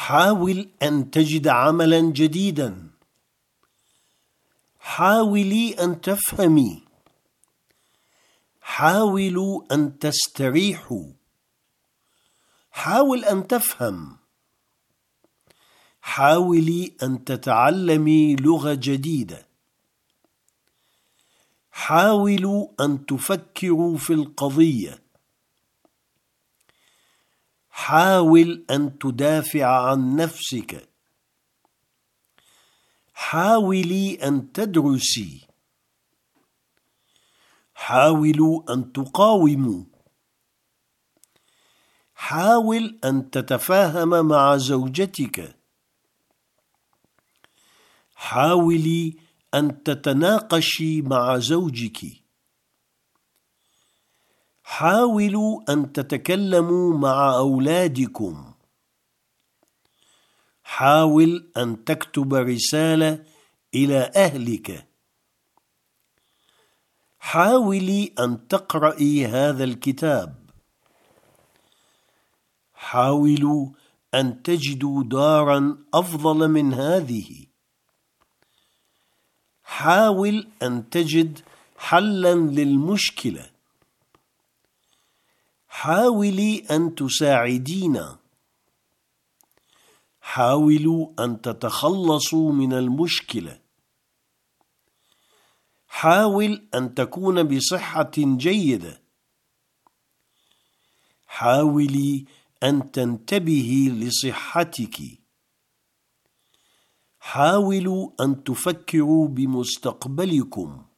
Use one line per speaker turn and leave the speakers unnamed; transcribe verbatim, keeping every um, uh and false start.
حاول أن تجد عملا جديدا. حاولي أن تفهمي. حاولوا أن تستريحوا. حاول أن تفهم. حاولي أن تتعلمي لغة جديدة. حاولوا أن تفكروا في القضية. حاول أن تدافع عن نفسك. حاولي أن تدرسي. حاولوا أن تقاوموا. حاول أن تتفاهم مع زوجتك. حاولي أن تتناقشي مع زوجك. حاولوا أن تتكلموا مع أولادكم. حاول أن تكتب رسالة إلى أهلك. حاولي أن تقرأي هذا الكتاب. حاولوا أن تجدوا دارا أفضل من هذه. حاول أن تجد حلا للمشكلة. حاولي أن تساعدينا. حاولوا أن تتخلصوا من المشكلة. حاول أن تكون بصحة جيدة. حاولي أن تنتبهي لصحتك. حاولوا أن تفكروا بمستقبلكم.